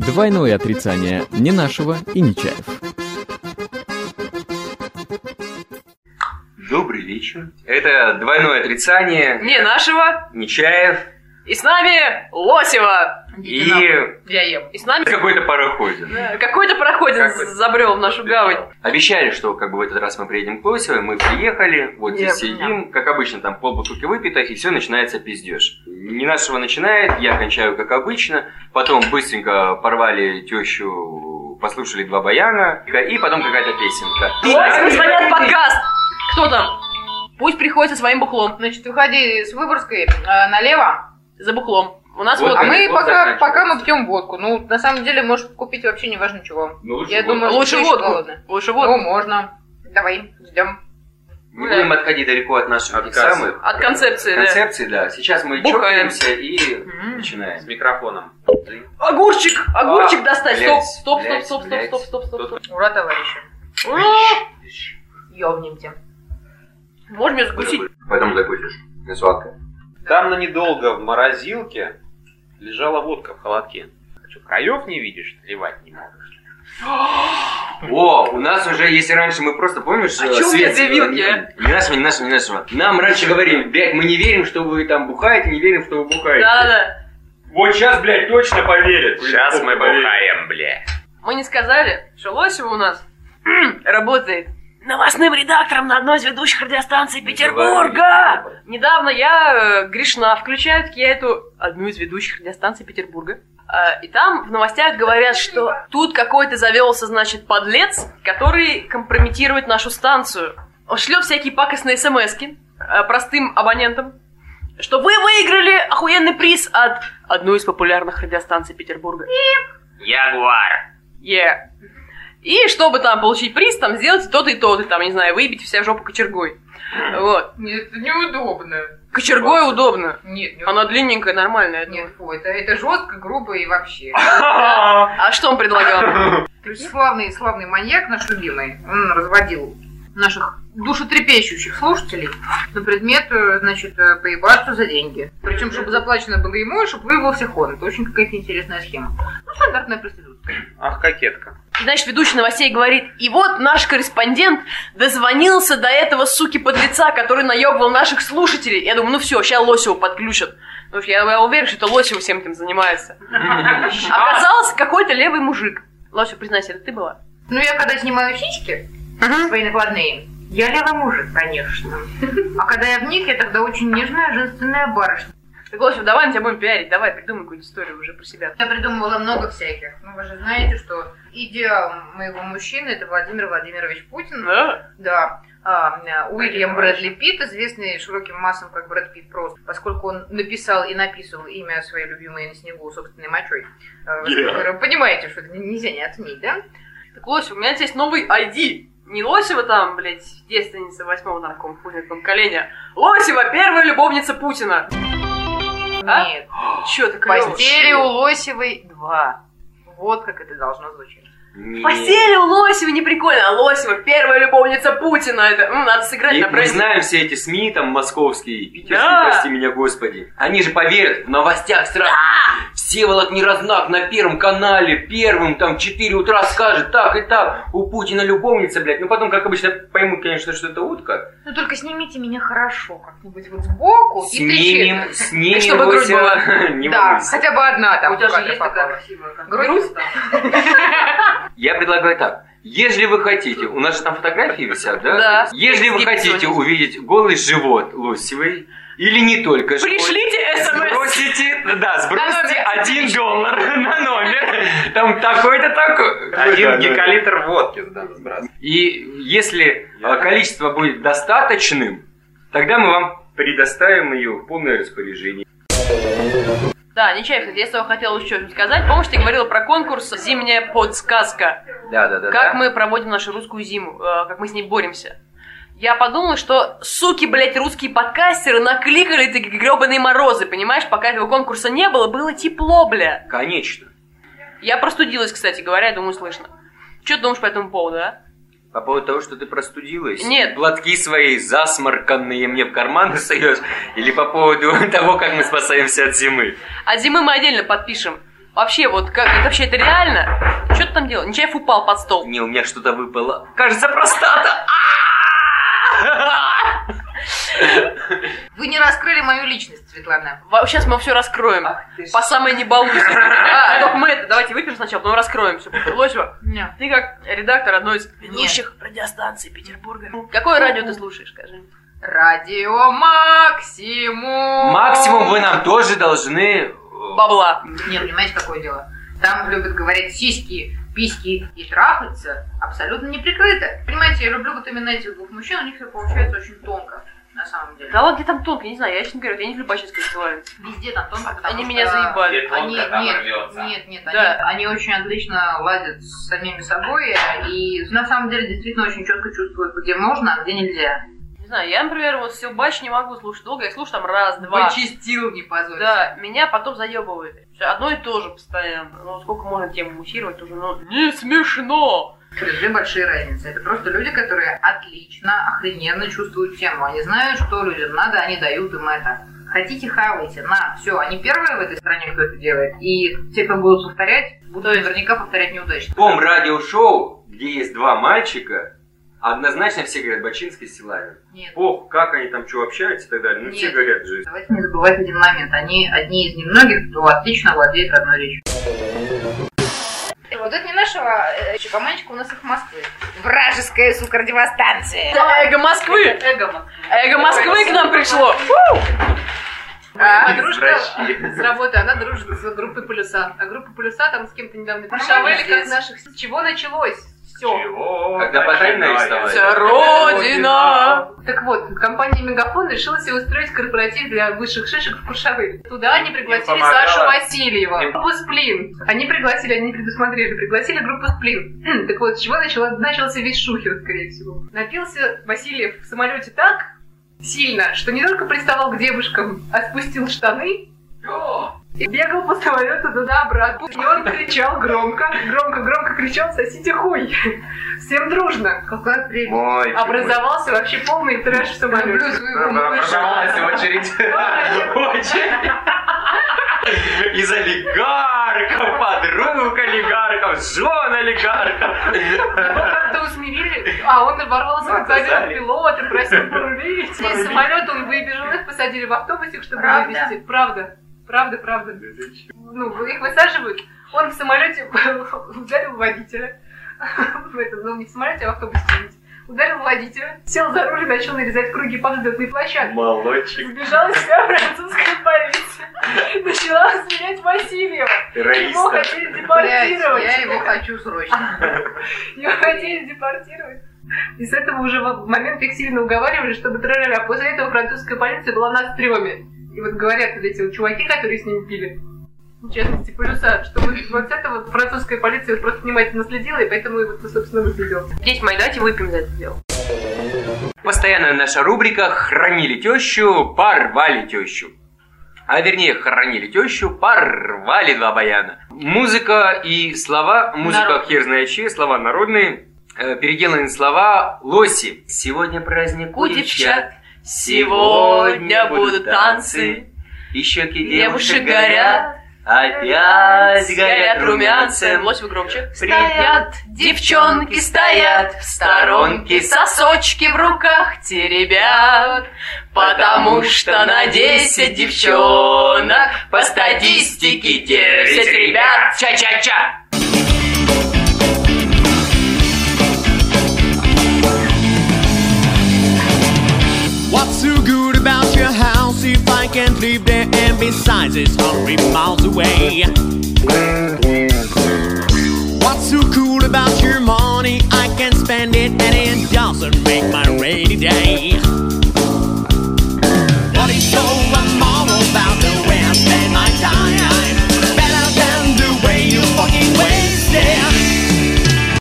Двойное отрицание Ненашева и Нечаев. Добрый вечер. Это двойное отрицание Ненашева, Нечаев и с нами Лосева. и Я ем. И с нами какой-то пароходин. какой-то пароходин забрел в нашу гавань. Обещали, что в этот раз мы приедем к Лосевой, мы приехали, вот здесь сидим, как обычно, там полбутылки выпито, и все начинается пиздеж. Ненашева начинает, я кончаю как обычно, потом быстренько порвали тещу, послушали два баяна, и потом какая-то песенка. Лосева звонят подкаст. Кто там? Пусть приходит со своим бухлом. Значит, выходи с Выборгской налево. За бухлом. У нас Вот вот. А мы вот пока мы пьем водку. Ну, на самом деле, можешь купить вообще не важно чего. Я думаю, Лучше что водку. голодно. Лучше Ну, водку. можно. Давай, ждем. Не будем отходить далеко от наших этих самых От концепции, да. концепций, да. Сейчас мы Бухаем. чокаемся и начинаем. С микрофоном. Огурчик достать. Блядь, Стоп. блядь. Ура, товарищи. Ёбнемте. Можешь мне сгусить? Потом закусишь. Не сладкое. Там на недолго в морозилке лежала водка в холодке. Что, краев не видишь, наливать не можешь? О, у нас уже, если раньше мы просто, помнишь, А чё у тебя две вилки, а? Не нашего. Нам раньше говорили, блядь, мы не верим, что вы там бухаете, не верим, что вы бухаете. Да. Вот сейчас, блядь, точно поверят. Сейчас мы бухаем, бля. Мы не сказали, что Лосева у нас работает новостным редактором на одной из ведущих радиостанций Петербурга. Недавно я грешна, включаю я эту одну из ведущих радиостанций Петербурга. И там в новостях говорят, что тут какой-то завелся, значит, подлец, который компрометирует нашу станцию. Он шлет всякие пакостные смски простым абонентам, что вы выиграли охуенный приз от одной из популярных радиостанций Петербурга. Ягуар. И чтобы там получить приз, там сделайте то-то и то-то, там, не знаю, выебите вся жопу кочергой. Вот. Нет, это неудобно. Кочергой удобно. Нет, Она длинненькая, нормальная. Нет, фу, это жестко, грубо и вообще. А что он предлагал? Славный маньяк наш любимый, он разводил наших душетрепещущих слушателей на предмет, значит, поебаться за деньги. Причем, чтобы заплачено было ему, и чтобы выебался он. Это очень какая-то интересная схема. Ну, стандартная проститутка. Ах, кокетка. Значит, ведущий новостей говорит, и вот наш корреспондент дозвонился до этого суки-подлеца, который наебывал наших слушателей. Я думаю, ну все, сейчас Лосеву подключат. Потому что я уверен, что это Лосева всем этим занимается. Оказался какой-то левый мужик. Лосева, признайся, это ты была? Ну, я когда снимаю сиськи, свои накладные, я левый мужик, конечно. А когда я в них, я тогда очень нежная женственная барышня. Так, Лосева, давай мы тебя будем пиарить, давай, придумай какую-нибудь историю уже про себя. Я придумывала много всяких. Ну, вы же знаете, что идеал моего мужчины — это Владимир Владимирович Путин. Да? Да. Уильям Брэдли Питт, известный широким массам как Брэд Питт просто, поскольку он написал и написывал имя своей любимой на снегу собственной мочой. Вы понимаете, что это нельзя не отменить, да? Так, Лосева, у меня здесь новый ID. Не Лосева там, блядь, девственница 8-го там какого-нибудь поколения. Лосева, первая любовница Путина. А? Нет. Чё ты клёво? Постели у Лосевой 2. Вот как это должно звучать. В постели у Лосева не прикольно, а Лосева первая любовница Путина. Это, надо сыграть на Мы праздник. знаем все эти СМИ, там, московские, питерские, Да. прости меня, господи. Они же поверят, в новостях сразу. Всеволод Неразнак на Первом канале, первым, там, в 4 утра скажет, так и так, у Путина любовница, блядь. Ну, потом, как обычно, поймут, конечно, что это утка. Ну только снимите меня хорошо, как-нибудь вот сбоку и причем. Снимем, Чтобы грудь Лосева. была. Не Да, волнуйся. хотя бы одна там. У тебя же куда-то есть попала. такая красивая Грудь? Я предлагаю так. Если вы хотите, у нас же там фотографии висят, да? Да. Если вы хотите увидеть голый живот Лосевой, или не только живот, Пришлите смс. сбросите $1 на номер. Там такой-то такой. 1 гекалитр водки надо сбрасывать. И если количество будет достаточным, тогда мы вам предоставим ее в полное распоряжение. Да, Нечаев, я с тобой хотела еще что-нибудь сказать. Помнишь, ты говорила про конкурс «Зимняя подсказка». Да. Как мы проводим нашу русскую зиму, как мы с ней боремся. Я подумала, что, суки, блядь, русские подкастеры накликали эти гребаные морозы, понимаешь? Пока этого конкурса не было, было тепло, бля. Конечно. Я простудилась, кстати говоря, я думаю, слышно. Что ты думаешь по этому поводу, а? По поводу того, что ты простудилась? Нет. Платки свои засморканные мне в карманы суешь? Или по поводу того, как мы спасаемся от зимы? От зимы мы отдельно подпишем. Вообще, вот как это вообще это реально? Что ты там делал? Нечаев упал под стол. Не, у меня что-то выпало. Кажется, простата. Вы не раскрыли мою личность, Светлана. Сейчас мы все раскроем. По самой не балуйся. Только мы это, давайте выпьем сначала, потом раскроем все. Лосева, ты как редактор одной из ведущих радиостанций Петербурга. Какое радио ты слушаешь, скажи? Радио Максимум. Максимум вы нам тоже должны... Бабла. Не, понимаете, какое дело? Там любят говорить сиськи, письки и трахаться абсолютно неприкрыто. Понимаете, я люблю вот именно этих двух мужчин, у них все получается очень тонко, на самом деле. Да ладно, где там тонко, не знаю, я честно говорю, я не люблю бачинское сексуальность. Везде там тонко, потому Они что... меня заебали. Нет, Да. они очень отлично ладят с самими собой и на самом деле действительно очень четко чувствуют, где можно, а где нельзя. Не знаю, я, например, вот все бач не могу слушать долго, я слушаю там раз, два. Почистил, не позорься. Да, меня потом заебывает. Всё одно и то же постоянно. Ну, сколько можно тему муссировать уже, ну, не смешно. Две большие разницы. Это просто люди, которые отлично, охрененно чувствуют тему. Они знают, что людям надо, они дают им это. Хотите, хавайте, на, все. Они первые в этой стране, кто это делает. И те, кто будут повторять, будут наверняка повторять неудачно. В том радиошоу, где есть два мальчика, однозначно все говорят Бачинский и Силавин. Нет. Ох, как они там что общаются и так далее. Ну, Нет. все говорят же. Давайте не забывать один момент. Они одни из немногих, кто отлично владеет родной речью. Вот это не нашего командчика, у нас их Москвы. Вражеская, сука, радиостанция. Эго Москвы! Эго Москвы. Эго Москвы к нам пришло! Подружка с работы, она дружит с группой Полюса. А группа Полюса там с кем-то недавно пришавали, как наших... С чего началось? Все. Когда Потанина арестовали. Вся Родина! Так вот, компания Мегафон решила себе устроить корпоратив для высших шишек в Куршавеле. Туда они пригласили Сашу Васильева, группу Сплин. Они не предусмотрели, пригласили группу Сплин. Так вот, с чего начался весь шухер, скорее всего. Напился Васильев в самолете так сильно, что не только приставал к девушкам, а спустил штаны и бегал по самолету туда-обратно. И он кричал громко кричал: «Сосите хуй!» Всем дружно. Какая прелесть. Образовался вообще полный трэш в самолете. Образовалась очередь. Из олигархов, подруг олигархов, жен олигархов. Его как-то усмирили, а он ворвался как один пилот и просил порулить. Из самолета он выбежал, их посадили в автобусик, чтобы вывезти. Правда. Ну, их высаживают. Он в самолете ударил водителя. Не в самолете, а в автобусе. Ударил водителя, сел за руль и начал нарезать круги по взлетной площадке. Молодчик. Сбежала вся французская полиция. Начала сменять Васильева. Его хотели депортировать. Я его хочу срочно. Его хотели депортировать. И с этого уже в момент их сильно уговаривали, чтобы тролляли. А после этого французская полиция была на стреме. И вот говорят вот эти вот чуваки, которые с ним пили, в частности, Полюса, что вот с этого французская полиция просто внимательно следила, и поэтому его, собственно, выследил. Дети мои, давайте выпьем за это дело. Постоянная наша рубрика «Хранили тещу, порвали тещу». А вернее, хоронили тещу, порвали два баяна. Музыка и слова, музыка хер знает чьи, слова народные, переделанные слова лоси. Сегодня праздник у девчат, сегодня будут танцы, и щеки девушек горят, опять горят румянцем. Лось, вы громче. Стоят, девчонки стоят, в сторонке сосочки в руках теребят, потому что на 10 девчонок по статистике 10 ребят. Ча-ча-ча! What's so good about your house if I can't live there, and besides it's 100 miles away? What's so cool about your money? I can spend it and it doesn't make my rainy day.